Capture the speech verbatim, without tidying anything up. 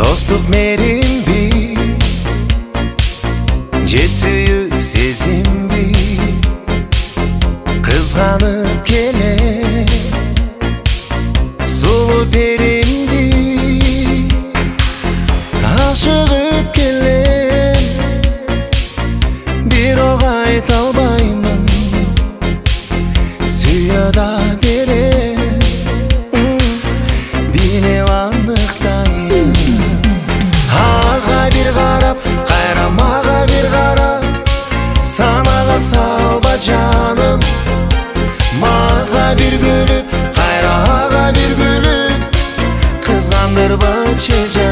Dostluk merimbi, je sүйүү сезимби, кызганып келе сулуу перимди, ашыгып келем, бирок айта албаймын, сүйө да берем, билеп андыктайын. Ага бир карап, кайра мага бир карап, санага салба жаным, мага бир күлүп, кайра ага бир күлүп, кызгандырбачы жаным.